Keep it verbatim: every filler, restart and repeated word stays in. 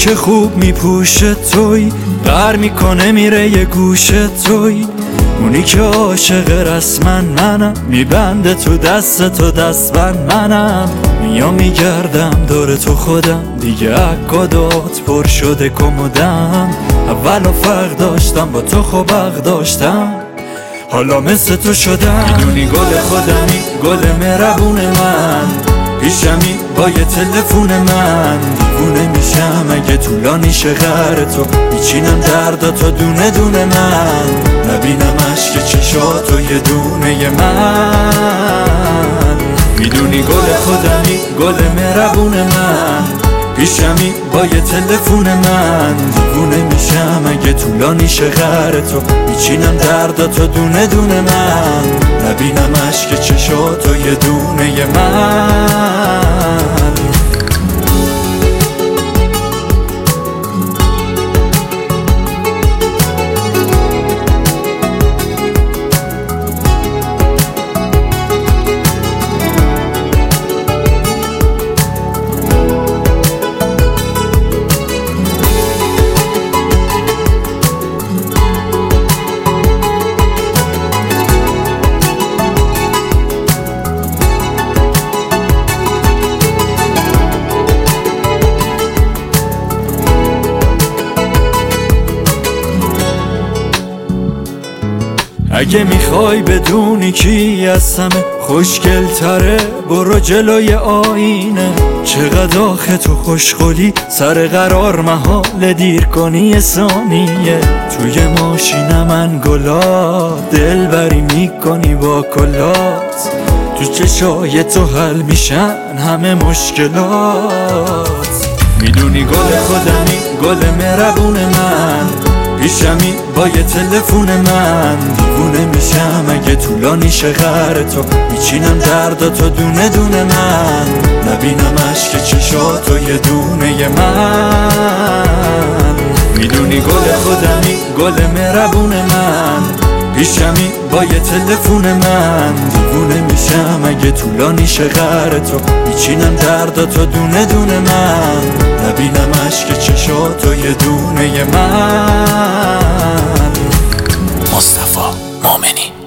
که خوب میپوشه توی، غر میکنه میره یه گوشه توی، اونی که عاشق رسمن منم، میبنده تو دست تو دستبند منم، میام میگردم دور تو خودم، دیگه عکادات پر شده کمودم، اولو فرق داشتم با تو خوب حق داشتم، حالا مثل تو شدم. میدونی گل خودمی، گل مهربون من، پیشمی با یه تلفون من، دیوونه میشم اگه طولانی شه غر تو، میچینم درداتو دونه دونه من، نبینم عشق چشاتو یه دونه من. میدونی گل خودمی، گل مهربون من، پیشمی با یه تلفون من، دیوونه میشم اگه طولانی شه غر تو، میچینم درداتو دونه دونه من، نبینم عشق چشاتو یه دونه من. اگه میخوای بدونی کی از همه خوشگل تره، برو جلوی آینه، چقدر آخه تو خوشقلی، سر قرار محال دیر کنی یه ثانیه، توی ماشین من گلا، دلبری میکنی با کلات، تو چشای تو حل میشن همه مشکلات. میدونی گل خودمی، گل مهربون من، پیشمی با یه تلفون من، دیوونه میشم اگه طولانی شه غر تو، میچینم درداتو دونه دونه من، نبینم عشق چشاتو یه دونه من. میدونی گل خودمی، گل مهربون من، پیشمی با یه تلفون من، دیوونه میشم اگه طولانی شه غر تو، میچینم درداتو دونه دونه من، نبینم عشق چشاتو یه دونه من. مصطفی مومنی.